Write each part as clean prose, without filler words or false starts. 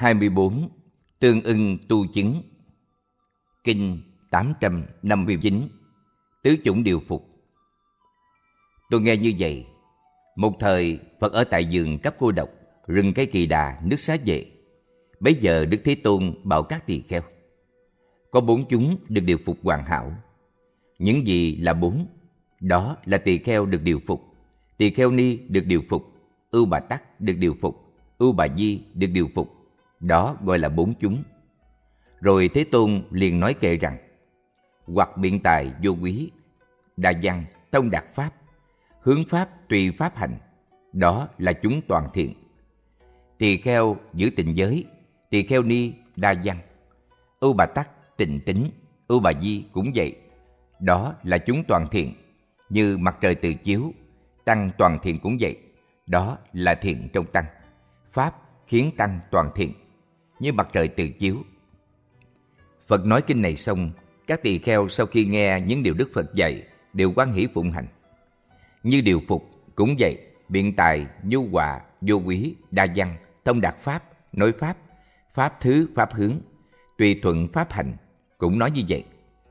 24. Tương ưng tu chứng. Kinh 859. Tứ chủng điều phục. Tôi nghe như vậy. Một thời Phật ở tại vườn Cấp Cô Độc, rừng Cây Kỳ Đà, nước Xá Vệ. Bấy giờ Đức Thế Tôn bảo các tỳ kheo: có 4 chúng được điều phục hoàn hảo. Những gì là 4? Đó là tỳ kheo được điều phục, tỳ kheo ni được điều phục, Ưu Bà Tắc được điều phục, Ưu Bà Di được điều phục. Đó gọi là 4 chúng. Rồi Thế Tôn liền nói kệ rằng: hoặc biện tài vô quý, đa văn, thông đạt pháp, hướng pháp tùy pháp hành, đó là chúng toàn thiện. Tỳ kheo giữ tịnh giới, tỳ kheo ni đa văn, Ưu Bà Tắc tịnh tín, Ưu Bà Di cũng vậy, đó là chúng toàn thiện. Như mặt trời từ chiếu, tăng toàn thiện cũng vậy, đó là thiện trong tăng. Pháp khiến tăng toàn thiện, như mặt trời từ chiếu. Phật nói kinh này xong, các tỳ kheo sau khi nghe những điều Đức Phật dạy đều hoan hỷ phụng hành. Như điều phục cũng vậy, biện tài, nhu hòa, vô quý, đa văn, thông đạt pháp, nói pháp, pháp thứ, pháp hướng, tùy thuận pháp hành, cũng nói như vậy.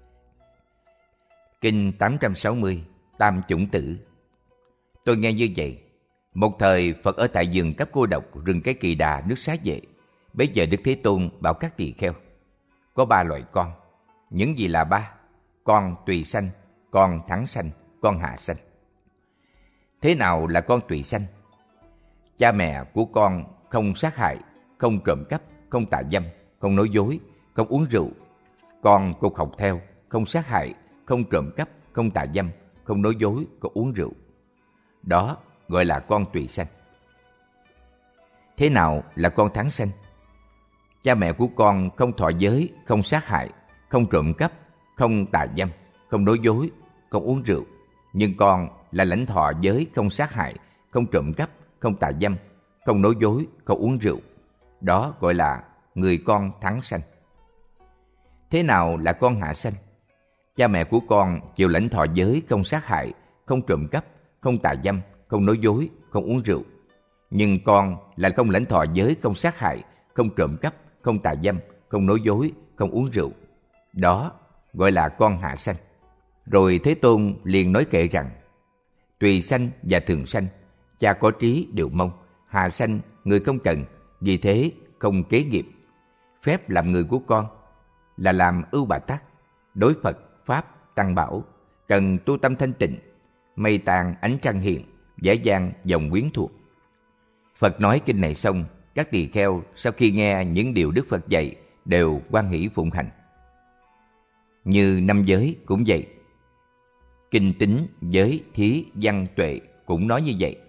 Kinh 860. Tam chủng tử. Tôi nghe như vậy. Một thời Phật ở tại vườn Cấp Cô Độc, rừng Cái Kỳ Đà, nước Xá Vệ. Bấy giờ Đức Thế Tôn bảo các tỳ kheo: có 3 loại con. Những gì là 3? Con tùy sanh, con thắng sanh, con hạ sanh. Thế nào là con tùy sanh? Cha mẹ của con không sát hại, không trộm cắp, không tà dâm, không nói dối, không uống rượu. Con cũng học theo, không sát hại, không trộm cắp, không tà dâm, không nói dối, không uống rượu. Đó gọi là con tùy sanh. Thế nào là con thắng sanh? Cha mẹ của con không thọ giới, không sát hại, không trộm cắp, không tà dâm, không nói dối, không uống rượu. Nhưng con là lãnh thọ giới, không sát hại, không trộm cắp, không tà dâm, không nói dối, không uống rượu. Đó gọi là người con thắng sanh. Thế nào là con hạ sanh? Cha mẹ của con chịu lãnh thọ giới, không sát hại, không trộm cắp, không tà dâm, không nói dối, không uống rượu. Nhưng con là không lãnh thọ giới, không sát hại, không trộm cắp, không tà dâm, không nói dối, không uống rượu. Đó gọi là con hạ sanh. Rồi Thế Tôn liền nói kệ rằng: tùy sanh và thường sanh, cha có trí đều mong, hạ sanh người không cần, vì thế không kế nghiệp. Phép làm người của con là làm Ưu Bà Tắc, đối Phật, Pháp, Tăng Bảo, cần tu tâm thanh tịnh, mây tàn ánh trăng hiện, dễ dàng dòng quyến thuộc. Phật nói kinh này xong, các tỳ kheo sau khi nghe những điều Đức Phật dạy đều hoan hỷ phụng hành. Như 5 giới cũng vậy. Kinh Tính, Giới, Thí, Văn, Tuệ cũng nói như vậy.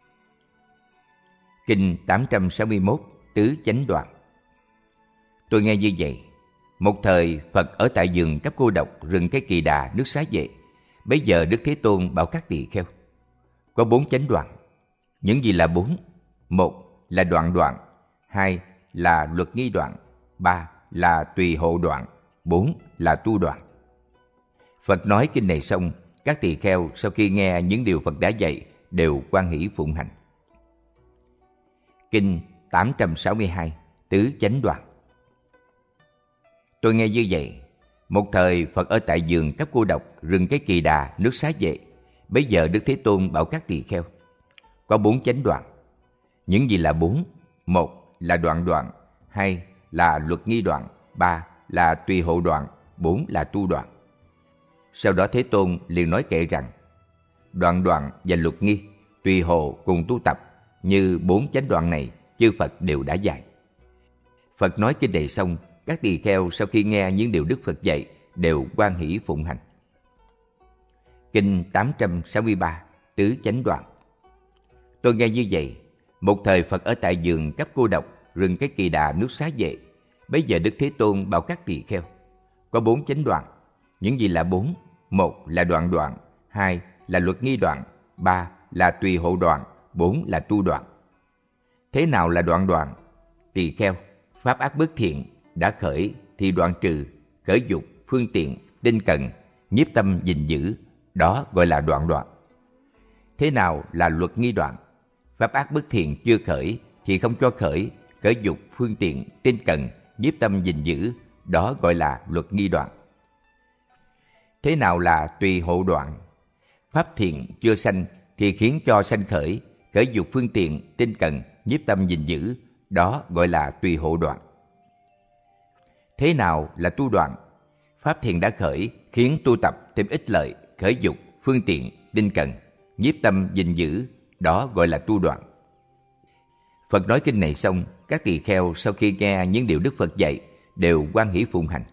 Kinh 861. Tứ Chánh Đoạn. Tôi nghe như vậy. Một thời Phật ở tại vườn Cấp Cô Độc, rừng Cái Kỳ Đà, nước Xá Vệ. Bấy giờ Đức Thế Tôn bảo các tỳ kheo: có 4 chánh đoạn. Những gì là 4? 1 là đoạn đoạn, 2 là luật nghi đoạn, 3 là tùy hộ đoạn, 4 là tu đoạn. Phật nói kinh này xong, các tỳ kheo sau khi nghe những điều Phật đã dạy đều hoan hỷ phụng hành. Kinh 862. Tứ Chánh Đoạn. Tôi nghe như vậy. Một thời Phật ở tại vườn Cấp Cô Độc, rừng Cái Kỳ Đà, nước Xá Vệ. Bấy giờ Đức Thế Tôn bảo các tỳ kheo: có 4 chánh đoạn. Những gì là 4? 1 là đoạn đoạn, 2 là luật nghi đoạn, 3 là tùy hộ đoạn, 4 là tu đoạn. Sau đó Thế Tôn liền nói kệ rằng: đoạn đoạn và luật nghi, tùy hộ cùng tu tập, như 4 chánh đoạn này chư Phật đều đã dạy. Phật nói kinh này xong, các tỳ kheo sau khi nghe những điều Đức Phật dạy đều hoan hỷ phụng hành. Kinh 863. Tứ Chánh Đoạn. Tôi nghe như vậy. Một thời Phật ở tại vườn Cấp Cô Độc, rừng Cái Kỳ Đà, nước Xá Vệ. Bấy giờ Đức Thế Tôn bảo các tỳ kheo: có 4 chánh đoạn. Những gì là 4? 1 là đoạn đoạn, 2 là luật nghi đoạn, 3 là tùy hộ đoạn, 4 là tu đoạn. Thế nào là đoạn đoạn? Tỳ kheo, pháp ác bất thiện đã khởi thì đoạn trừ, khởi dục, phương tiện, tinh cần, nhiếp tâm gìn giữ, đó gọi là đoạn đoạn. Thế nào là luật nghi đoạn? Pháp ác bất thiện chưa khởi thì không cho khởi khởi dục, phương tiện, tinh cần, nhiếp tâm gìn giữ, đó gọi là luật nghi đoạn. Thế nào là tùy hộ đoạn? Pháp thiện chưa sanh thì khiến cho sanh khởi, khởi dục, phương tiện, tinh cần, nhiếp tâm gìn giữ, đó gọi là tùy hộ đoạn. Thế nào là tu đoạn? Pháp thiện đã khởi, khiến tu tập thêm ích lợi, khởi dục, phương tiện, tinh cần, nhiếp tâm gìn giữ, đó gọi là tu đoạn. Phật nói kinh này xong, các tỳ kheo sau khi nghe những điều Đức Phật dạy đều hoan hỷ phụng hành.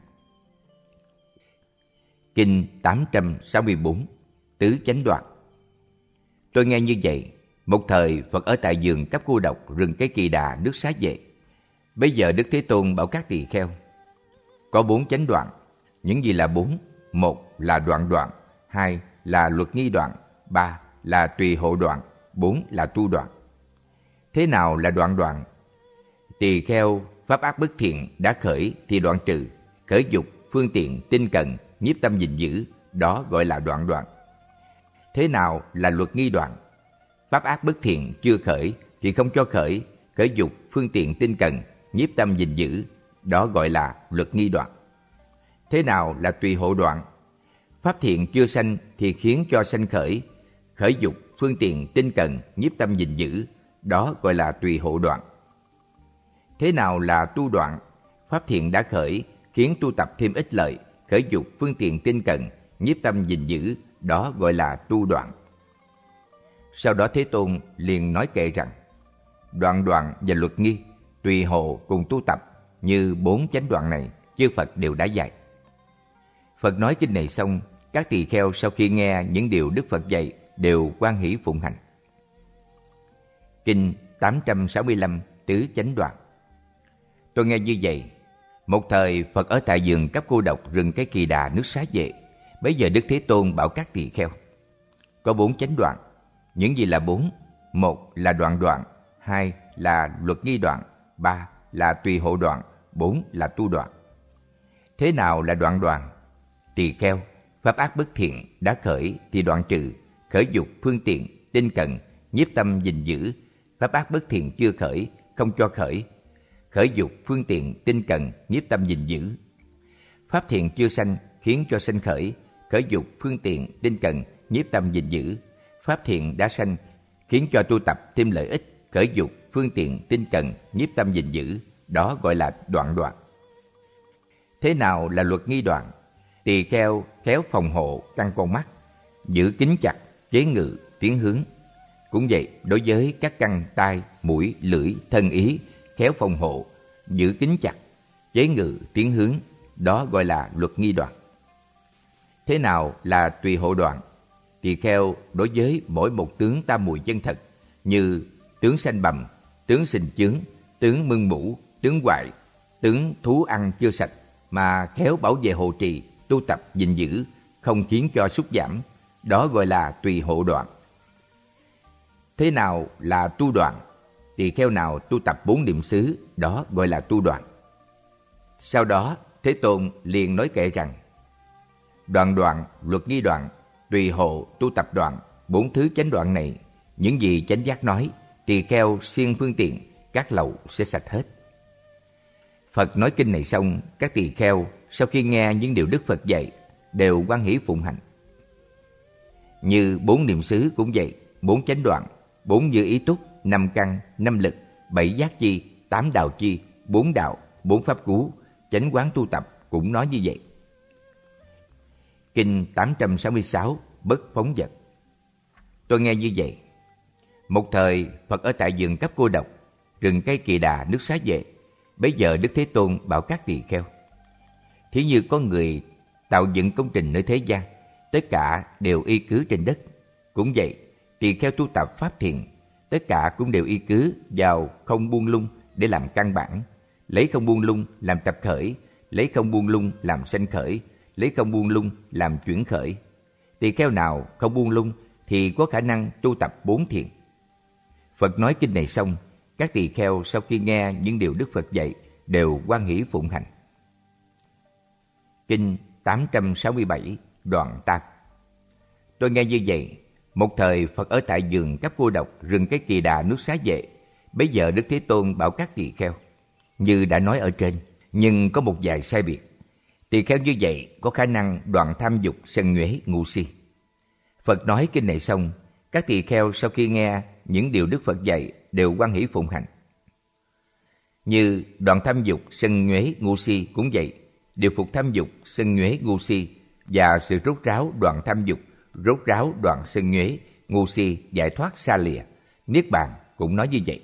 Kinh 864 Tứ Chánh Đoạn. Tôi nghe như vậy, một thời Phật ở tại vườn Cấp Cô Độc, rừng Cây Kỳ Đà, nước Xá Vệ. Bây giờ Đức Thế Tôn bảo các tỳ kheo, có 4 chánh đoạn. Những gì là 4? 1 là đoạn đoạn, 2 là luật nghi đoạn, 3 là tùy hộ đoạn, 4 là tu đoạn. Thế nào là đoạn đoạn? Tỳ kheo pháp ác bất thiện đã khởi thì đoạn trừ, khởi dục, phương tiện, tinh cần, nhiếp tâm gìn giữ, đó gọi là đoạn đoạn. Thế nào là luật nghi đoạn? Pháp ác bất thiện chưa khởi thì không cho khởi, khởi dục, phương tiện, tinh cần, nhiếp tâm gìn giữ, đó gọi là luật nghi đoạn. Thế nào là tùy hộ đoạn? Pháp thiện chưa sanh thì khiến cho sanh khởi, khởi dục, phương tiện, tinh cần, nhiếp tâm gìn giữ, đó gọi là tùy hộ đoạn. Thế nào là tu đoạn? Pháp thiện đã khởi, khiến tu tập thêm ích lợi, khởi dục, phương tiện, tinh cần, nhiếp tâm gìn giữ, đó gọi là tu đoạn. Sau đó Thế Tôn liền nói kệ rằng, đoạn đoạn và luật nghi, tùy hộ cùng tu tập, như 4 chánh đoạn này, chư Phật đều đã dạy. Phật nói kinh này xong, các tỳ kheo sau khi nghe những điều Đức Phật dạy đều hoan hỷ phụng hành. Kinh 865 Tứ Chánh Đoạn. Tôi nghe như vậy, một thời Phật ở tại vườn Cấp Cô Độc, rừng Cây Kỳ Đà, nước Xá Vệ. Bấy giờ Đức Thế Tôn bảo các tỳ kheo, có 4 chánh đoạn. Những gì là 4? 1 là đoạn đoạn, 2 là luật nghi đoạn, 3 là tùy hộ đoạn, 4 là tu đoạn. Thế nào là đoạn đoạn? Tỳ kheo pháp ác bất thiện đã khởi thì đoạn trừ, khởi dục, phương tiện, tinh cần, nhiếp tâm gìn giữ. Pháp ác bất thiện chưa khởi, không cho khởi, khởi dục, phương tiện, tinh cần, nhiếp tâm gìn giữ. Pháp thiện chưa sanh khiến cho sanh khởi, khởi dục, phương tiện, tinh cần, nhiếp tâm gìn giữ. Pháp thiện đã sanh khiến cho tu tập thêm lợi ích, khởi dục, phương tiện, tinh cần, nhiếp tâm gìn giữ, đó gọi là đoạn đoạn. Thế nào là luật nghi đoạn? Tỳ kheo khéo phòng hộ căn con mắt, giữ kín chặt, chế ngự, tiến hướng. Cũng vậy, đối với các căn tai, mũi, lưỡi, thân ý, khéo phòng hộ, giữ kín chặt, chế ngự, tiến hướng, đó gọi là luật nghi đoạn. Thế nào là tùy hộ đoạn? Tỳ kheo đối với mỗi một tướng tam mùi chân thật, như tướng sanh bầm, tướng sình chướng, tướng mưng mũ, tướng hoại, tướng thú ăn chưa sạch, mà khéo bảo vệ hộ trì, tu tập gìn giữ, không khiến cho sút giảm, đó gọi là tùy hộ đoạn. Thế nào là tu đoạn? Tỳ kheo nào tu tập 4 niệm xứ, đó gọi là tu đoạn. Sau đó Thế Tôn liền nói kệ rằng, đoạn đoạn, luật nghi đoạn, tùy hộ, tu tập đoạn, 4 thứ chánh đoạn này, những gì chánh giác nói, tỳ kheo siêng phương tiện, các lậu sẽ sạch hết. Phật nói kinh này xong, các tỳ kheo sau khi nghe những điều Đức Phật dạy đều hoan hỷ phụng hành. Như 4 niệm xứ cũng vậy, 4 chánh đoạn, 4 như ý túc, 5 căn, 5 lực, 7 giác chi, 8 đạo chi, 4 đạo, 4 pháp cú, chánh quán tu tập cũng nói như vậy. Kinh 866 Bất Phóng Vật. Tôi nghe như vậy, một thời Phật ở tại vườn Cấp Cô Độc, rừng Cây Kỳ Đà, nước Xá Vệ. Bấy giờ Đức Thế Tôn bảo các tỳ kheo, thí như có người tạo dựng công trình nơi thế gian, tất cả đều y cứ trên đất. Cũng vậy, tỳ kheo tu tập pháp thiện, tất cả cũng đều y cứ vào không buông lung để làm căn bản, lấy không buông lung làm tập khởi, lấy không buông lung làm sanh khởi, lấy không buông lung làm chuyển khởi. Tỳ kheo nào không buông lung thì có khả năng tu tập 4 thiện. Phật nói kinh này xong, các tỳ kheo sau khi nghe những điều Đức Phật dạy đều hoan hỷ phụng hành. Kinh 867 Đoạn Tam. Tôi nghe như vậy, một thời Phật ở tại vườn Cấp Cô Độc, rừng Cây Kỳ Đà, nước Xá Vệ. Bấy giờ Đức Thế Tôn bảo các tỳ kheo, như đã nói ở trên, nhưng có một vài sai biệt. Tỳ kheo như vậy có khả năng đoạn tham dục, sân nhuế, ngu si. Phật nói kinh này xong, các tỳ kheo sau khi nghe những điều Đức Phật dạy đều hoan hỷ phụng hành. Như đoạn tham dục, sân nhuế, ngu si cũng vậy, điều phục tham dục, sân nhuế, ngu si và sự rốt ráo đoạn tham dục, rốt ráo đoạn sân nhuế, ngu si giải thoát xa lìa. Niết bàn cũng nói như vậy.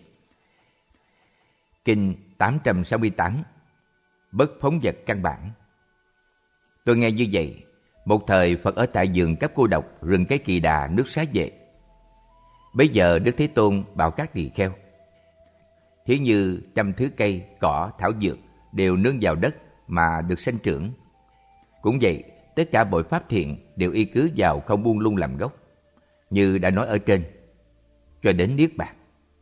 Kinh 868 Bất phóng vật căn bản. Tôi nghe như vậy, một thời Phật ở tại vườn Cấp Cô Độc, rừng Cái Kỳ Đà, nước Xá Vệ. Bấy giờ Đức Thế Tôn bảo các tỳ kheo: thí như trăm thứ cây, cỏ, thảo dược đều nương vào đất mà được sanh trưởng. Cũng vậy, tất cả mọi pháp thiện đều y cứ vào không buông lung làm gốc, như đã nói ở trên, cho đến niết bàn.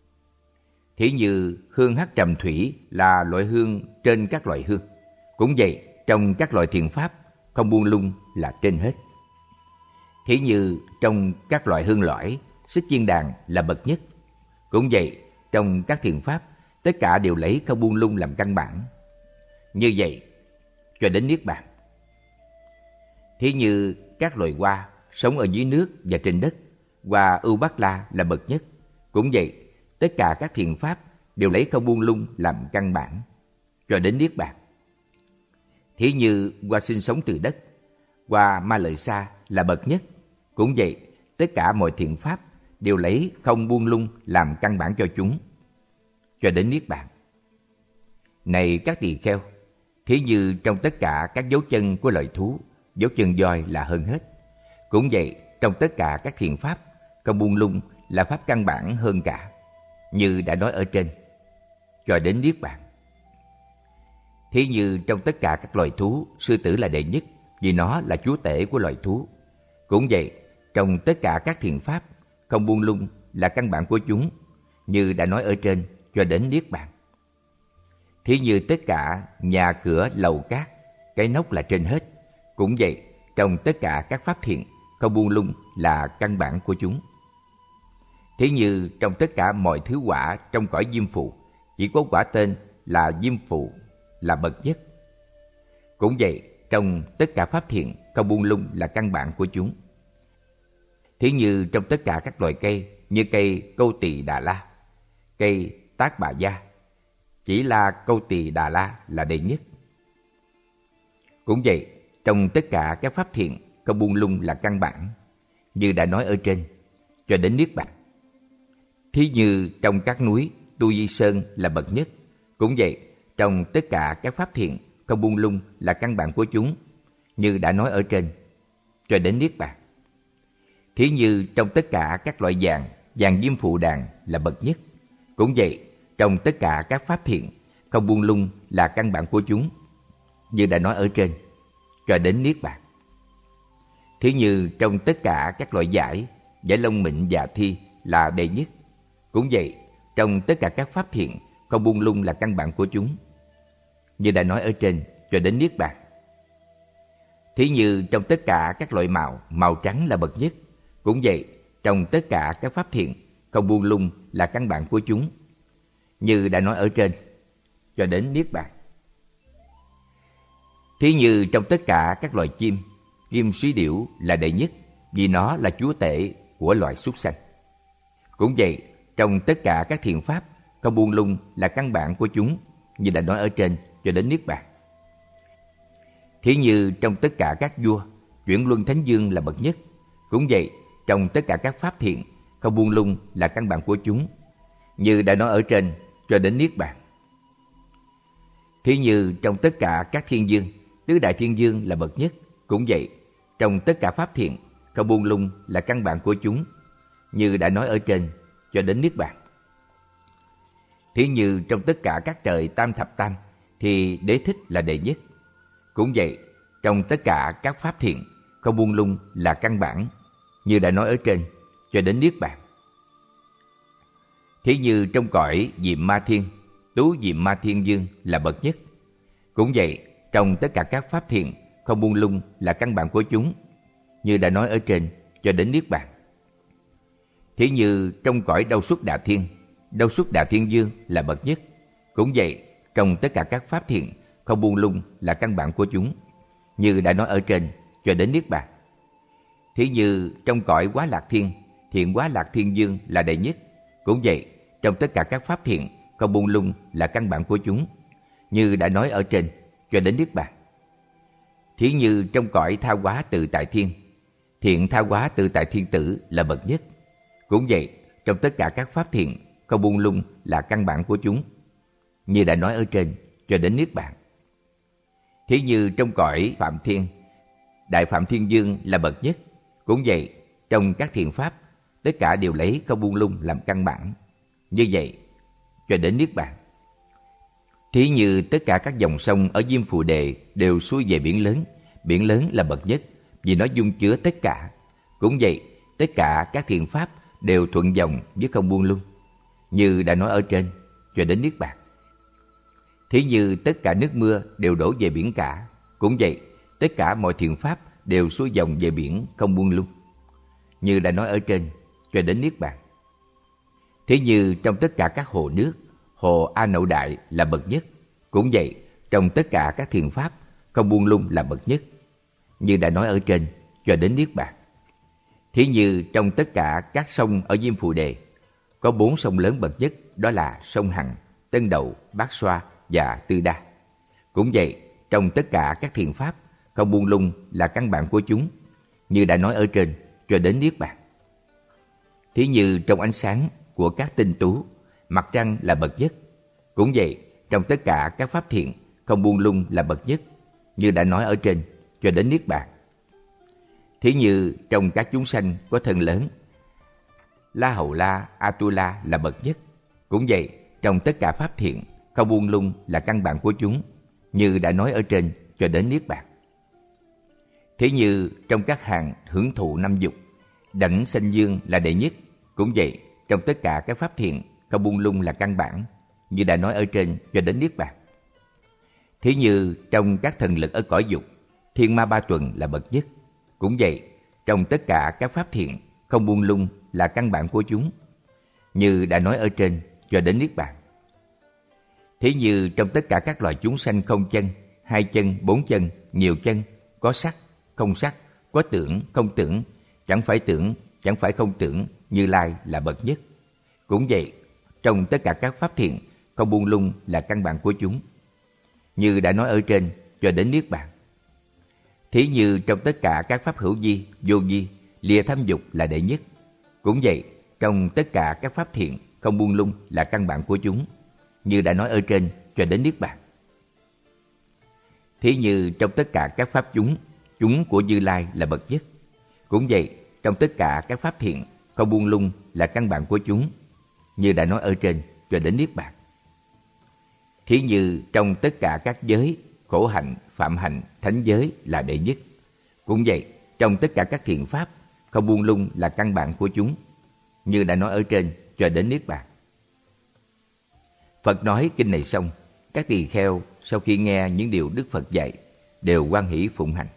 Thí như hương hắc trầm thủy là loại hương trên các loại hương. Cũng vậy, trong các loại thiện pháp, không buông lung là trên hết. Thí như trong các loại hương lõi, xích chiên đàn là bậc nhất. Cũng vậy, trong các thiện pháp, tất cả đều lấy không buông lung làm căn bản. Như vậy, cho đến niết bàn. Thí như các loài hoa sống ở dưới nước và trên đất, hoa ưu bát la là bậc nhất. Cũng vậy, tất cả các thiện pháp đều lấy không buông lung làm căn bản, cho đến niết bàn. Thí như hoa sinh sống từ đất, hoa ma lợi sa là bậc nhất. Cũng vậy, tất cả mọi thiện pháp đều lấy không buông lung làm căn bản cho chúng, cho đến niết bàn. Này các tỳ kheo, thí như trong tất cả các dấu chân của loài thú, dấu chân voi là hơn hết. Cũng vậy, trong tất cả các thiện pháp, không buông lung là pháp căn bản hơn cả, như đã nói ở trên, cho đến niết bàn. Thí như trong tất cả các loài thú, sư tử là đệ nhất, vì nó là chúa tể của loài thú. Cũng vậy, trong tất cả các thiện pháp, không buông lung là căn bản của chúng, như đã nói ở trên, cho đến niết bàn. Thí như tất cả nhà cửa lầu cát, cái nóc là trên hết. Cũng vậy, trong tất cả các pháp thiện, không buông lung là căn bản của chúng. Thí như trong tất cả mọi thứ quả trong cõi diêm phù, chỉ có quả tên là diêm phù là bậc nhất. Cũng vậy, trong tất cả pháp thiện, không buông lung là căn bản của chúng. Thí như trong tất cả các loài cây, như cây Câu Tỳ Đà La, cây Tác Bà Gia, chỉ là Câu Tỳ Đà La là đệ nhất. Cũng vậy, trong tất cả các pháp thiện, không buông lung là căn bản, như đã nói ở trên, cho đến niết bàn. Thí như trong các núi, Tu Di Sơn là bậc nhất. Cũng vậy, trong tất cả các pháp thiện, không buông lung là căn bản của chúng, như đã nói ở trên, cho đến niết bàn. Thí như trong tất cả các loại vàng, vàng diêm phù đàn là bậc nhất. Cũng vậy, trong tất cả các pháp thiện, không buông lung là căn bản của chúng, như đã nói ở trên, cho đến niết bàn. Thí như trong tất cả các loại giải, giải lông mịn và thi là đệ nhất. Cũng vậy, trong tất cả các pháp thiện, không buông lung là căn bản của chúng, như đã nói ở trên, cho đến niết bàn. Thí như trong tất cả các loại màu, màu trắng là bậc nhất. Cũng vậy, trong tất cả các pháp thiện, không buông lung là căn bản của chúng, như đã nói ở trên, cho đến niết bàn. Thí như trong tất cả các loài chim, chim suý điểu là đệ nhất, vì nó là chúa tể của loài súc sanh. Cũng vậy, trong tất cả các thiện pháp, không buông lung là căn bản của chúng, như đã nói ở trên, cho đến niết bàn. Thí như trong tất cả các vua, chuyển luân thánh dương là bậc nhất. Cũng vậy, trong tất cả các pháp thiện, không buông lung là căn bản của chúng, như đã nói ở trên, cho đến niết bàn. Thí như trong tất cả các thiên dương, tứ đại thiên dương là bậc nhất. Cũng vậy, trong tất cả pháp thiện, không buông lung là căn bản của chúng, như đã nói ở trên, cho đến niết bàn. Thí như trong tất cả các trời tam thập tam, thì đế thích là đệ nhất. Cũng vậy, trong tất cả các pháp thiện, không buông lung là căn bản, như đã nói ở trên, cho đến niết bàn. Thí như trong cõi Diệm Ma Thiên, Tú Diệm Ma Thiên Dương là bậc nhất. Cũng vậy, trong tất cả các pháp thiện, không buông lung là căn bản của chúng, như đã nói ở trên, cho đến niết bàn. Thí như trong cõi Đâu Xuất Đà Thiên, Đâu Xuất Đà Thiên Dương là bậc nhất. Cũng vậy, trong tất cả các pháp thiện, không buông lung là căn bản của chúng, như đã nói ở trên, cho đến niết bàn. Thí như trong cõi Quá Lạc Thiên, thiện Quá Lạc Thiên Dương là đệ nhất. Cũng vậy, trong tất cả các pháp thiện, không buông lung là căn bản của chúng, như đã nói ở trên, cho đến niết bàn. Thí như trong cõi Tha Hóa Tự Tại Thiên, thiện Tha Hóa Tự Tại Thiên Tử là bậc nhất. Cũng vậy, trong tất cả các pháp thiện, không buông lung là căn bản của chúng, như đã nói ở trên, cho đến niết bàn. Thí như trong cõi Phạm Thiên, Đại Phạm Thiên Dương là bậc nhất. Cũng vậy, trong các thiện pháp, tất cả đều lấy không buông lung làm căn bản, như vậy cho đến niết bàn. Thí như tất cả các dòng sông ở Diêm Phù Đề đều xuôi về biển lớn là bậc nhất, vì nó dung chứa tất cả. Cũng vậy, tất cả các thiện pháp đều thuận dòng với không buông lung, như đã nói ở trên, cho đến niết bàn. Thí như tất cả nước mưa đều đổ về biển cả. Cũng vậy, tất cả mọi thiện pháp đều xuôi dòng về biển không buông lung, như đã nói ở trên, cho đến niết bàn. Thế như trong tất cả các hồ nước, hồ A Nậu Đại là bậc nhất. Cũng vậy, trong tất cả các thiện pháp, không buông lung là bậc nhất, như đã nói ở trên, cho đến niết bàn. Thí như trong tất cả các sông ở Diêm Phù Đề, có 4 sông lớn bậc nhất, đó là sông Hằng, Tân Đậu, Bát Xoa và Tư Đa. Cũng vậy, trong tất cả các thiện pháp, không buông lung là căn bản của chúng, như đã nói ở trên, cho đến niết bàn. Thí như trong ánh sáng của các tinh tú, mặt trăng là bậc nhất. Cũng vậy, trong tất cả các pháp thiện, không buông lung là bậc nhất, như đã nói ở trên, cho đến niết bàn. Thí như trong các chúng sanh có thân lớn, La Hầu La, Atula là bậc nhất. Cũng vậy, trong tất cả pháp thiện, không buông lung là căn bản của chúng, như đã nói ở trên, cho đến niết bàn. Thí như trong các hàng hưởng thụ 5 dục, Đảnh Sanh Dương là đệ nhất. Cũng vậy, trong tất cả các pháp thiện, không buông lung là căn bản, như đã nói ở trên, cho đến niết bàn. Thí như trong các thần lực ở cõi dục, Thiên Ma Ba Tuần là bậc nhất. Cũng vậy, trong tất cả các pháp thiện, không buông lung là căn bản của chúng, như đã nói ở trên, cho đến niết bàn. Thí như trong tất cả các loài chúng sanh không chân, 2 chân, 4 chân, nhiều chân, có sắc, không sắc, có tưởng, không tưởng, chẳng phải tưởng, chẳng phải không tưởng, Như Lai là bậc nhất. Cũng vậy, trong tất cả các pháp thiện, không buông lung là căn bản của chúng, như đã nói ở trên, cho đến niết bàn. Thí như trong tất cả các pháp hữu vi, vô vi, lìa tham dục là đệ nhất. Cũng vậy, trong tất cả các pháp thiện, không buông lung là căn bản của chúng, như đã nói ở trên, cho đến niết bàn. Thí như trong tất cả các pháp chúng của Như Lai là bậc nhất. Cũng vậy, trong tất cả các pháp thiện, không buông lung là căn bản của chúng, như đã nói ở trên, cho đến niết bàn. Thí như trong tất cả các giới, khổ hạnh, phạm hạnh, thánh giới là đệ nhất. Cũng vậy, trong tất cả các thiện pháp, không buông lung là căn bản của chúng, như đã nói ở trên, cho đến niết bàn. Phật nói kinh này xong, các tỳ kheo sau khi nghe những điều Đức Phật dạy đều hoan hỷ phụng hành.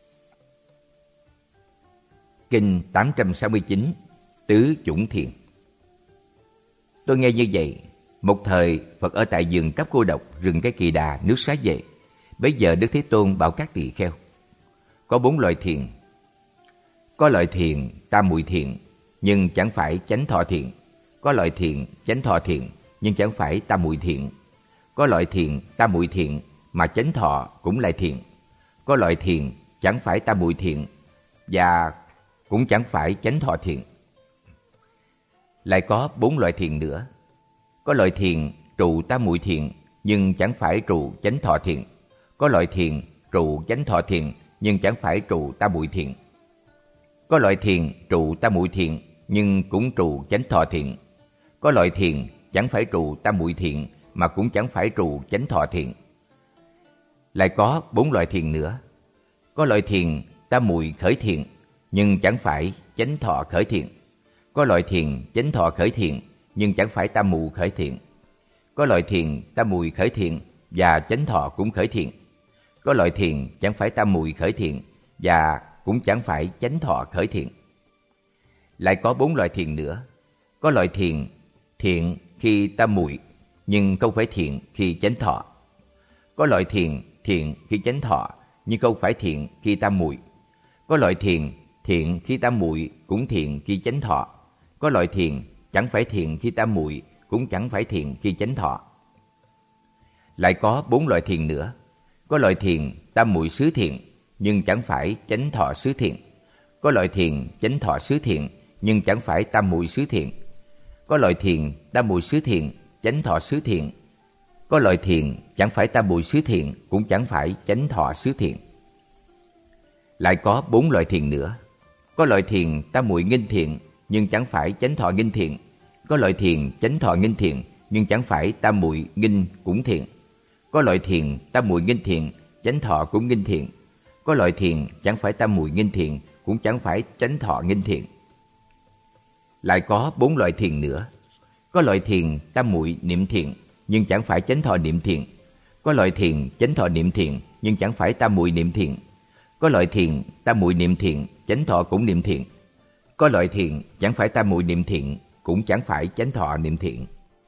Kinh 869 Tứ Chủng Thiền. Tôi nghe như vậy, một thời Phật ở tại vườn Cấp Cô Độc, rừng Cái Kỳ Đà, nước Xá Vệ. Bấy giờ Đức Thế Tôn bảo các tỳ kheo, có 4 loại thiền. Có loại thiền tam muội thiền, nhưng chẳng phải chánh thọ thiền. Có loại thiền chánh thọ thiền, nhưng chẳng phải tam muội thiền. Có loại thiền tam muội thiền mà chánh thọ cũng là thiền. Có loại thiền chẳng phải tam muội thiền và cũng chẳng phải chánh thọ thiền. Lại có 4 loại thiền nữa. Có loại thiền trụ tam muội thiền, nhưng chẳng phải trụ chánh thọ thiền. Có loại thiền trụ chánh thọ thiền, nhưng chẳng phải trụ tam muội thiền. Có loại thiền trụ tam muội thiền, nhưng cũng trụ chánh thọ thiền. Có loại thiền chẳng phải trụ tam muội thiền, mà cũng chẳng phải trụ chánh thọ thiền. Lại có 4 loại thiền nữa. Có loại thiền tam muội khởi thiền, nhưng chẳng phải chánh thọ khởi thiền. Có loại thiền chánh thọ khởi thiền, nhưng chẳng phải tam muội khởi thiền. Có loại thiền tam muội khởi thiền và chánh thọ cũng khởi thiền. Có loại thiền chẳng phải tam muội khởi thiền và cũng chẳng phải chánh thọ khởi thiền. Lại có 4 loại thiền nữa. Có loại thiền thiện khi tam muội, nhưng không phải thiện khi chánh thọ. Có loại thiền thiện khi chánh thọ, nhưng không phải thiện khi tam muội. Có loại thiền thiện khi tam muội cũng thiện khi chánh thọ. Có loại thiền chẳng phải thiện khi tam muội cũng chẳng phải thiện khi chánh thọ. Lại có 4 loại thiền nữa. Có loại thiền tam muội xứ thiện, nhưng chẳng phải chánh thọ xứ thiện. Có loại thiền chánh thọ xứ thiện, nhưng chẳng phải tam muội xứ thiện. Có loại thiền tam muội xứ thiện, chánh thọ xứ thiện. Có loại thiền chẳng phải tam muội xứ thiện, cũng chẳng phải chánh thọ xứ thiện. Lại có 4 loại thiền nữa. Có loại thiền tam muội nghinh thiện, nhưng chẳng phải chánh thọ nghinh thiện. Có loại thiền chánh thọ nghinh thiện, nhưng chẳng phải tam muội nghinh cũng thiện. Có loại thiền tam muội nghinh thiện, chánh thọ cũng nghinh thiện. Có loại thiền chẳng phải tam muội nghinh thiện, cũng chẳng phải chánh thọ nghinh thiện. Lại có 4 loại thiền nữa. Có loại thiền tam muội niệm thiện, nhưng chẳng phải chánh thọ niệm thiện. Có loại thiền chánh thọ niệm thiện, nhưng chẳng phải tam muội niệm thiện. Có loại thiền tam muội niệm thiện, chánh thọ cũng niệm thiện. Có loại thiền chẳng phải tam muội niệm thiện, cũng chẳng phải chánh thọ niệm thiện.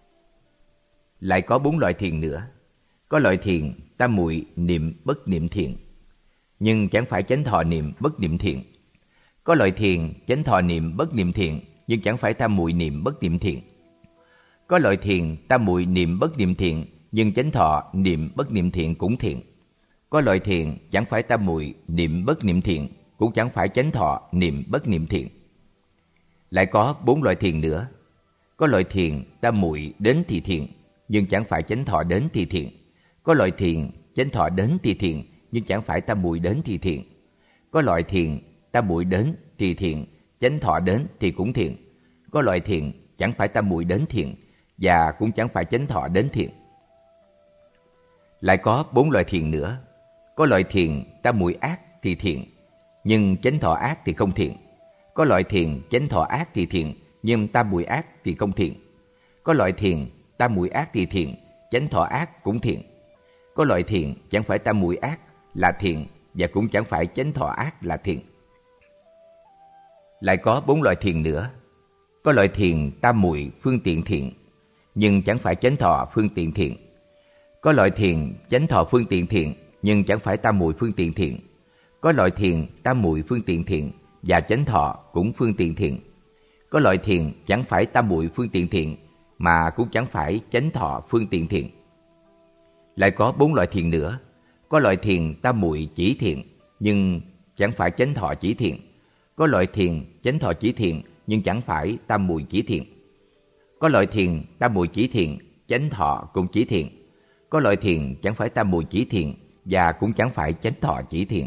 Lại có 4 loại thiền nữa. Có loại thiền tam muội niệm bất niệm thiện, nhưng chẳng phải chánh thọ niệm bất niệm thiện. Có loại thiền chánh thọ niệm bất niệm thiện, nhưng chẳng phải tam muội niệm bất niệm thiện. Có loại thiền tam muội niệm bất niệm thiện, nhưng chánh thọ niệm bất niệm thiện cũng thiện. Có loại thiền chẳng phải tam muội niệm bất niệm thiện, cũng chẳng phải chánh thọ niệm bất niệm thiện. Lại có 4 loại thiền nữa. Có loại thiền tam muội đến thì thiện, nhưng chẳng phải chánh thọ đến thì thiện. Có loại thiền chánh thọ đến thì thiện, nhưng chẳng phải tam muội đến thì thiện. Có loại thiền tam muội đến thì thiện, chánh thọ đến thì cũng thiện. Có loại thiền chẳng phải tam muội đến thiện, và cũng chẳng phải chánh thọ đến thiện. Lại có 4 loại thiền nữa. Có loại thiền tam muội ác thì thiện, nhưng chánh thọ ác thì không thiện. Có loại thiền chánh thọ ác thì thiện, nhưng tam muội ác thì không thiện. Có loại thiền tam muội ác thì thiện, chánh thọ ác cũng thiện. Có loại thiền chẳng phải tam muội ác là thiện, và cũng chẳng phải chánh thọ ác là thiện. Lại có 4 loại thiền nữa. Có loại thiền tam muội phương tiện thiện, nhưng chẳng phải chánh thọ phương tiện thiện. Có loại thiền chánh thọ phương tiện thiện, nhưng chẳng phải tam muội phương tiện thiện. Có loại thiền tam muội phương tiện thiện và chánh thọ cũng phương tiện thiện. Có loại thiền chẳng phải tam muội phương tiện thiện, mà cũng chẳng phải chánh thọ phương tiện thiện. Lại có 4 loại thiền nữa. Có loại thiền tam muội chỉ thiện, nhưng chẳng phải chánh thọ chỉ thiện. Có loại thiền chánh thọ chỉ thiện, nhưng chẳng phải tam muội chỉ thiện. Có loại thiền tam muội chỉ thiện, chánh thọ cũng chỉ thiện. Có loại thiền chẳng phải tam muội chỉ thiện, và cũng chẳng phải chánh thọ chỉ thiện.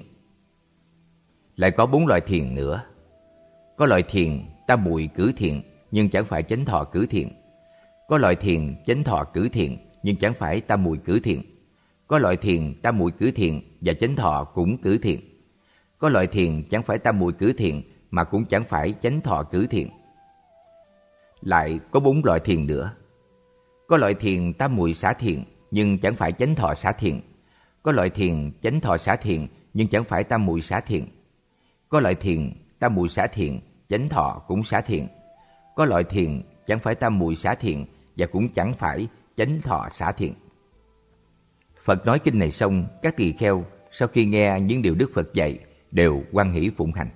Lại có 4 loại thiền nữa. Có loại thiền tam muội cử thiện, nhưng chẳng phải chánh thọ cử thiện. Có loại thiền chánh thọ cử thiện, nhưng chẳng phải tam muội cử thiện. Có loại thiền tam muội cử thiện và chánh thọ cũng cử thiện. Có loại thiền chẳng phải tam muội cử thiện, mà cũng chẳng phải chánh thọ cử thiện. Lại có 4 loại thiền nữa. Có loại thiền tam muội xả thiện, nhưng chẳng phải chánh thọ xả thiện. Có loại thiền chánh thọ xả thiện, nhưng chẳng phải tam muội xả thiện. Có loại thiền tam muội xả thiện, chánh thọ cũng xả thiện. Có loại thiền chẳng phải tam muội xả thiện, và cũng chẳng phải chánh thọ xả thiện. Phật nói kinh này xong, các tỳ kheo sau khi nghe những điều Đức Phật dạy đều hoan hỷ phụng hành.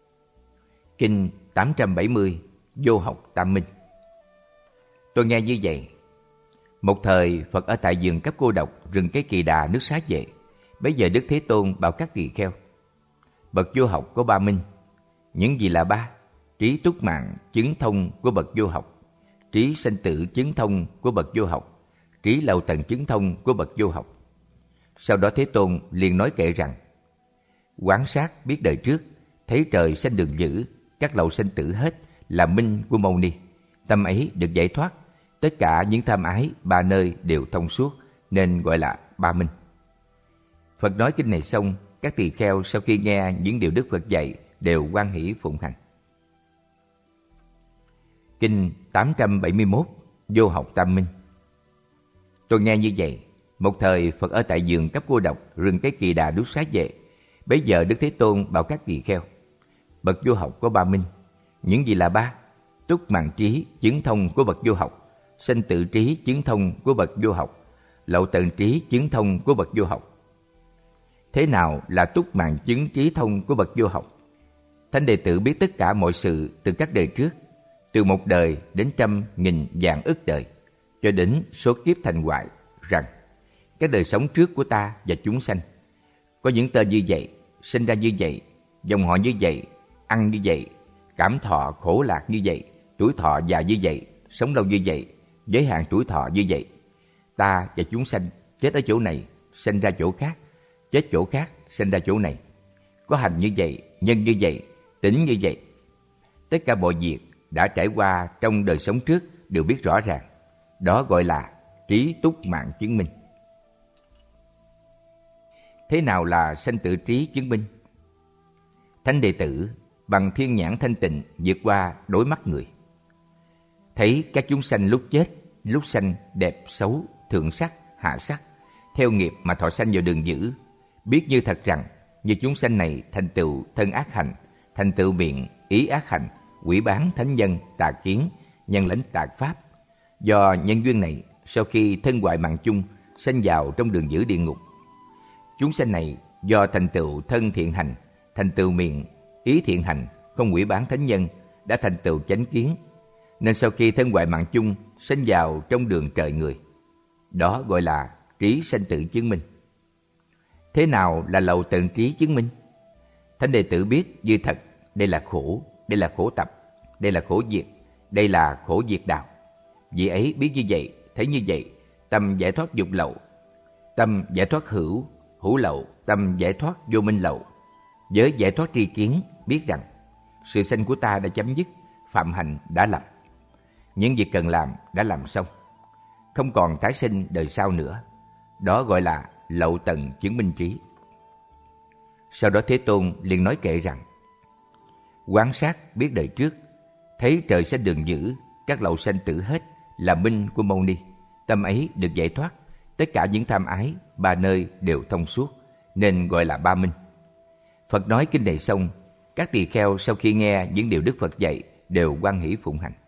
Kinh 870 Vô học tam minh. Tôi nghe như vậy. Một thời Phật ở tại vườn Cấp Cô Độc, rừng Cây Kỳ Đà, nước Xá Vệ. Bấy giờ Đức Thế Tôn bảo các tỳ kheo: Bậc vô học có 3 minh. Những gì là 3? Trí túc mạng chứng thông của bậc vô học, trí sanh tử chứng thông của bậc vô học, trí lậu tận chứng thông của bậc vô học. Sau đó Thế Tôn liền nói kệ rằng: Quán sát biết đời trước, thấy trời sanh đường dữ, các lậu sanh tử hết là minh của Mâu Ni. Tâm ấy được giải thoát, tất cả những tham ái 3 nơi đều thông suốt, nên gọi là 3 minh. Phật nói kinh này xong, các tỳ kheo sau khi nghe những điều Đức Phật dạy đều hoan hỷ phụng hành. Kinh 871 Vô học tam minh. Tôi nghe như vậy. Một thời Phật ở tại vườn Cấp Cô Độc, rừng Cái Kỳ Đà, nước Xá Vệ. Bấy giờ Đức Thế Tôn bảo các tỳ kheo: Bậc vô học có 3 minh. Những gì là 3? Túc mạng trí chứng thông của bậc vô học, sanh tử trí chứng thông của bậc vô học, lậu tận trí chứng thông của bậc vô học. Thế nào là túc mạng chứng trí thông của bậc vô học? Thánh đệ tử biết tất cả mọi sự từ các đời trước, từ một đời đến trăm nghìn vạn ức đời, cho đến số kiếp thành hoại, rằng cái đời sống trước của ta và chúng sanh có những tên như vậy, sinh ra như vậy, dòng họ như vậy, ăn như vậy, cảm thọ khổ lạc như vậy, tuổi thọ già như vậy, sống lâu như vậy, giới hạn tuổi thọ như vậy. Ta và chúng sanh chết ở chỗ này, sinh ra chỗ khác, chết chỗ khác, sinh ra chỗ này. Có hành như vậy, nhân như vậy, tính như vậy. Tất cả mọi việc đã trải qua trong đời sống trước đều biết rõ ràng. Đó gọi là trí túc mạng chứng minh. Thế nào là sanh tử trí chứng minh? Thánh đệ tử bằng thiên nhãn thanh tịnh vượt qua đối mắt người, thấy các chúng sanh lúc chết, lúc sanh đẹp xấu, thượng sắc, hạ sắc, theo nghiệp mà thọ sanh vào đường dữ, biết như thật rằng như chúng sanh này thành tựu thân ác hành, thành tựu miệng ý ác hành, quỷ bán thánh nhân, tà kiến, nhân lãnh tà pháp. Do nhân duyên này, sau khi thân hoại mạng chung, sanh vào trong đường dữ địa ngục. Chúng sanh này do thành tựu thân thiện hành, thành tựu miệng ý thiện hành, không quỷ bán thánh nhân, đã thành tựu chánh kiến, nên sau khi thân hoại mạng chung, sanh vào trong đường trời người. Đó gọi là trí sanh tử chứng minh. Thế nào là lậu tận trí chứng minh? Thánh đệ tử biết như thật, đây là khổ, đây là khổ tập, đây là khổ diệt, đây là khổ diệt đạo. Vì ấy biết như vậy, thấy như vậy, tâm giải thoát dục lậu, tâm giải thoát hữu, hữu lậu, tâm giải thoát vô minh lậu. Với giải thoát tri kiến, biết rằng sự sanh của ta đã chấm dứt, phạm hạnh đã lập, những việc cần làm đã làm xong, không còn tái sinh đời sau nữa. Đó gọi là lậu tận chứng minh trí. Sau đó Thế Tôn liền nói kệ rằng: quán sát biết đời trước, thấy trời sanh đường dữ, các lậu sanh tử hết là minh của Mâu Ni. Tâm ấy được giải thoát, tất cả những tham ái ba nơi đều thông suốt, nên gọi là ba minh. Phật nói kinh này xong, các tỳ kheo sau khi nghe những điều Đức Phật dạy đều hoan hỷ phụng hành.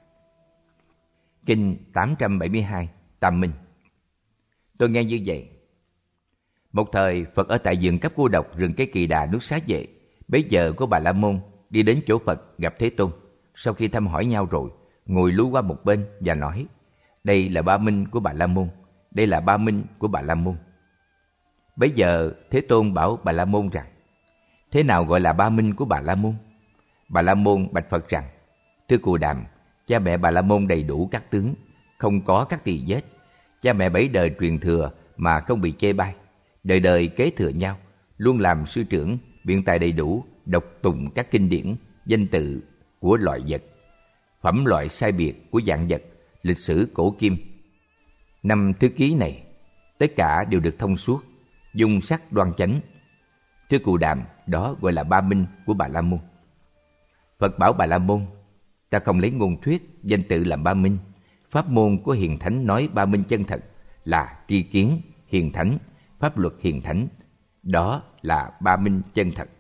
Kinh 872 Tam Minh. Tôi nghe như vậy. Một thời Phật ở tại vườn Cấp Cô Độc, rừng cây Kỳ Đà, nước Xá Vệ. Bấy giờ có Bà La Môn đi đến chỗ Phật gặp Thế Tôn. Sau khi thăm hỏi nhau rồi, ngồi lui qua một bên và nói: đây là ba minh của Bà La Môn, đây là ba minh của Bà La Môn. Bấy giờ Thế Tôn bảo Bà La Môn rằng: thế nào gọi là ba minh của Bà La Môn? Bà La Môn bạch Phật rằng: thưa Cù Đàm, cha mẹ Bà La Môn đầy đủ các tướng, không có các tỳ vết. Cha mẹ 7 đời truyền thừa mà không bị chê bai, đời đời kế thừa nhau, luôn làm sư trưởng, biện tài đầy đủ, đọc tùng các kinh điển, danh tự của loại vật, phẩm loại sai biệt của dạng vật, lịch sử cổ kim. 5 thứ ký này, tất cả đều được thông suốt, dung sắc đoan chánh. Thưa Cù Đàm, đó gọi là ba minh của Bà La Môn. Phật bảo Bà La Môn: ta không lấy ngôn thuyết, danh tự làm ba minh. Pháp môn của hiền thánh nói ba minh chân thật là tri kiến, hiền thánh, pháp luật hiền thánh. Đó là ba minh chân thật.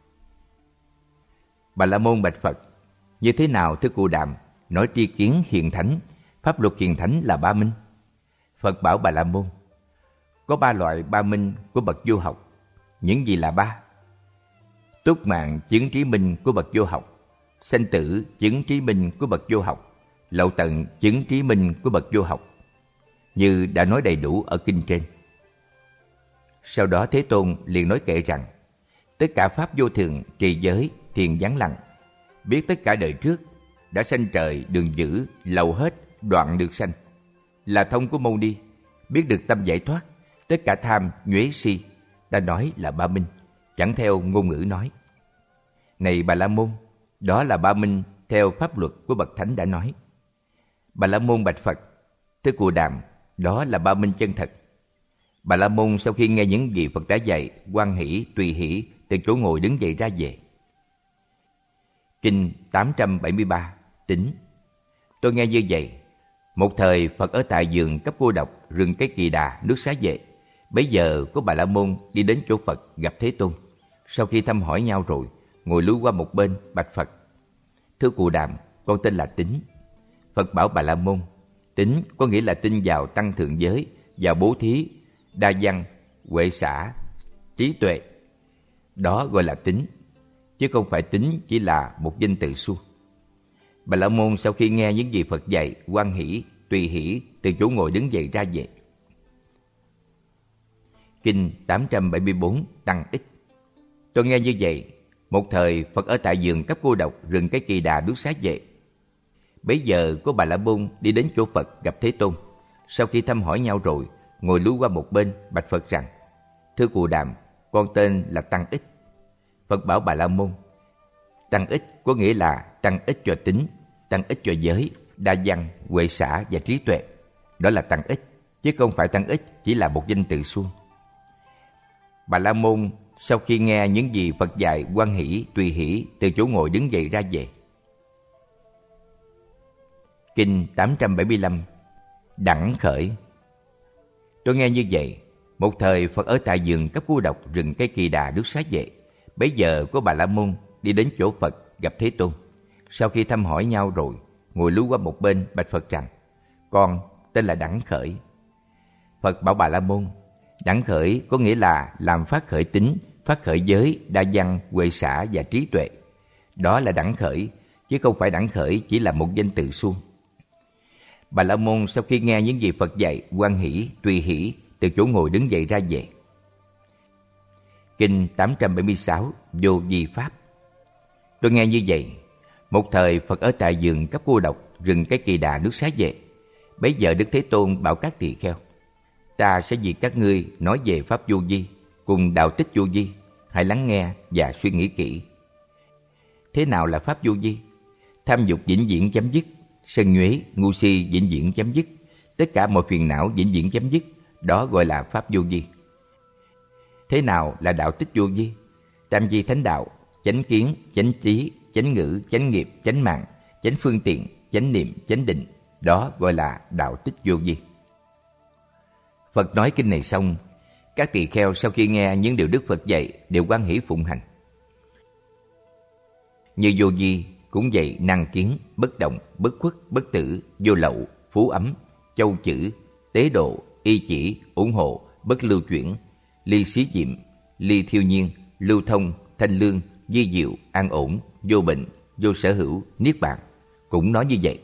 Bà La Môn bạch Phật: như thế nào thưa Cù Đàm, nói tri kiến hiền thánh, pháp luật hiền thánh là ba minh? Phật bảo Bà La Môn: có 3 loại ba minh của bậc vô học. Những gì là 3? Túc mạng chứng trí minh của bậc vô học, sanh tử chứng trí minh của bậc vô học, lậu tận chứng trí minh của bậc vô học, như đã nói đầy đủ ở kinh trên. Sau đó Thế Tôn liền nói kệ rằng: tất cả pháp vô thường, trì giới, thiền vắng lặng, biết tất cả đời trước đã sanh trời đường dữ, lậu hết, đoạn được sanh, là thông của Mâu Ni, biết được tâm giải thoát, tất cả tham, nhuế si, đã nói là ba minh, chẳng theo ngôn ngữ nói. Này Bà La Môn, đó là ba minh theo pháp luật của bậc thánh đã nói. Bà La Môn bạch Phật: thưa Cù Đàm, đó là ba minh chân thật. Bà La Môn sau khi nghe những gì Phật đã dạy, hoan hỷ, tùy hỷ, từ chỗ ngồi đứng dậy ra về. Kinh 873 Tính. Tôi nghe như vậy. Một thời Phật ở tại vườn Cấp Cô Độc, rừng cây Kỳ Đà, nước Xá Vệ. Bấy giờ có Bà La Môn đi đến chỗ Phật gặp Thế Tôn. Sau khi thăm hỏi nhau rồi, ngồi lui qua một bên bạch Phật: thưa Cù Đàm, con tên là Tính. Phật bảo Bà La Môn: Tín có nghĩa là tin vào tăng thượng giới, vào bố thí, đa văn, huệ xả, trí tuệ. Đó gọi là tín, chứ không phải tín chỉ là một danh từ suông. Bà La Môn sau khi nghe những gì Phật dạy, hoan hỷ, tùy hỷ, từ chỗ ngồi đứng dậy ra về. Kinh 874 Tăng Ích. Tôi nghe như vậy, một thời Phật ở tại vườn Cấp Cô Độc, rừng Cái Kỳ Đà đuốc xá vệ. Bấy giờ có Bà La Môn đi đến chỗ Phật gặp Thế Tôn. Sau khi thăm hỏi nhau rồi, ngồi lú qua một bên, bạch Phật rằng: Thưa Cù Đàm, con tên là Tăng Ích. Phật bảo Bà La Môn: Tăng Ích có nghĩa là tăng ích cho tín, tăng ích cho giới, đa văn, huệ xả và trí tuệ. Đó là tăng ích, chứ không phải tăng ích chỉ là một danh từ suông. Bà La Môn sau khi nghe những gì Phật dạy, hoan hỷ, tùy hỷ, từ chỗ ngồi đứng dậy ra về. Kinh 875 Đẳng Khởi. Tôi nghe như vậy, một thời Phật ở tại vườn Cấp Cô Độc, rừng Cái Kỳ Đà đuốc xá vệ. Bấy giờ có Bà La Môn đi đến chỗ Phật gặp Thế Tôn. Sau khi thăm hỏi nhau rồi, ngồi lú qua một bên, bạch Phật rằng: Con tên là Đẳng Khởi. Phật bảo Bà La Môn: Đẳng Khởi có nghĩa là làm phát khởi tín, phát khởi giới, đa văn, huệ xả và trí tuệ. Đó là Đẳng Khởi, chứ không phải Đẳng Khởi chỉ là một danh từ suông. Bà La Môn sau khi nghe những gì Phật dạy, hoan hỷ, tùy hỷ, từ chỗ ngồi đứng dậy ra về. Kinh 876 Vô Vi Pháp. Tôi nghe như vậy, một thời Phật ở tại vườn Cấp Cô Độc, rừng Cái Kỳ Đà nước xá vệ. Bấy giờ Đức Thế Tôn bảo các tỳ kheo: Ta sẽ vì các ngươi nói về Pháp vô vi cùng đạo tích vô vi, hãy lắng nghe và suy nghĩ kỹ. Thế nào là Pháp vô vi? Tham dục vĩnh viễn chấm dứt, sân nhuế, ngu si vĩnh viễn chấm dứt, tất cả mọi phiền não vĩnh viễn chấm dứt, đó gọi là Pháp vô vi. Thế nào là đạo tích vô vi? Tam vi thánh đạo, chánh kiến, chánh trí, chánh ngữ, chánh nghiệp, chánh mạng, chánh phương tiện, chánh niệm, chánh định, đó gọi là đạo tích vô vi. Phật nói kinh này xong, các tỳ kheo sau khi nghe những điều Đức Phật dạy đều hoan hỷ phụng hành. Như vô vi cũng vậy, năng kiến, bất động, bất khuất, bất tử, vô lậu, phú ấm, châu chữ, tế độ, y chỉ, ủng hộ, bất lưu chuyển, ly xí diệm, ly thiêu nhiên, lưu thông, thanh lương, di diệu, an ổn, vô bệnh, vô sở hữu, niết bàn, cũng nói như vậy.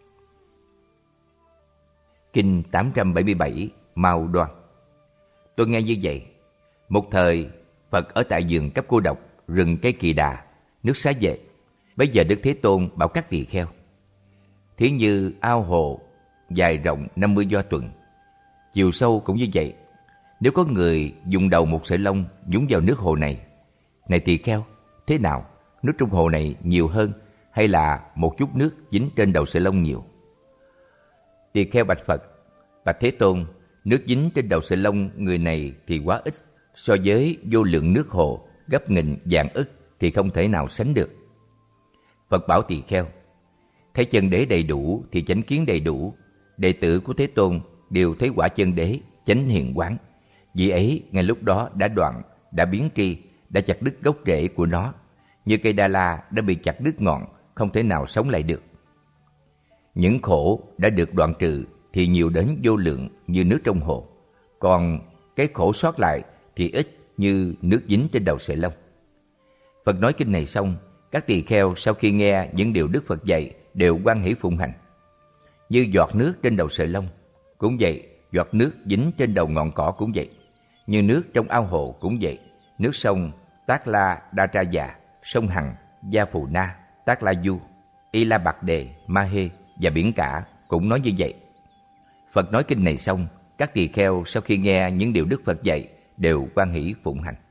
Kinh 877 Mao Đoan. Tôi nghe như vậy, một thời Phật ở tại vườn Cấp Cô Độc, rừng Cái Kỳ Đà, nước xá vệ. Bấy giờ Đức Thế Tôn bảo các tỳ kheo: Thí như ao hồ dài rộng 50 do tuần, chiều sâu cũng như vậy. Nếu có người dùng đầu một sợi lông nhúng vào nước hồ này, này tỳ kheo, thế nào? Nước trong hồ này nhiều hơn hay là một chút nước dính trên đầu sợi lông nhiều? Tỳ kheo bạch Phật: Bạch Thế Tôn, nước dính trên đầu sợi lông người này thì quá ít, so với vô lượng nước hồ gấp nghìn vạn ức thì không thể nào sánh được. Phật bảo tỳ kheo: Thấy chân đế đầy đủ thì chánh kiến đầy đủ. Đệ tử của Thế Tôn đều thấy quả chân đế, chánh hiền quán. Vì ấy ngay lúc đó đã đoạn, đã biến tri, đã chặt đứt gốc rễ của nó, như cây đa la đã bị chặt đứt ngọn, không thể nào sống lại được. Những khổ đã được đoạn trừ thì nhiều đến vô lượng như nước trong hồ, còn cái khổ sót lại thì ít như nước dính trên đầu sợi lông. Phật nói kinh này xong, các tỳ kheo sau khi nghe những điều Đức Phật dạy đều hoan hỷ phụng hành. Như giọt nước trên đầu sợi lông cũng vậy, giọt nước dính trên đầu ngọn cỏ cũng vậy, như nước trong ao hồ cũng vậy, nước sông Tát La Đa Tra Già, sông Hằng, Gia Phù Na, Tát La Du, Y La Bạc Đề, Ma Hê và biển cả cũng nói như vậy. Phật nói kinh này xong, các tỳ kheo sau khi nghe những điều Đức Phật dạy đều hoan hỷ phụng hành.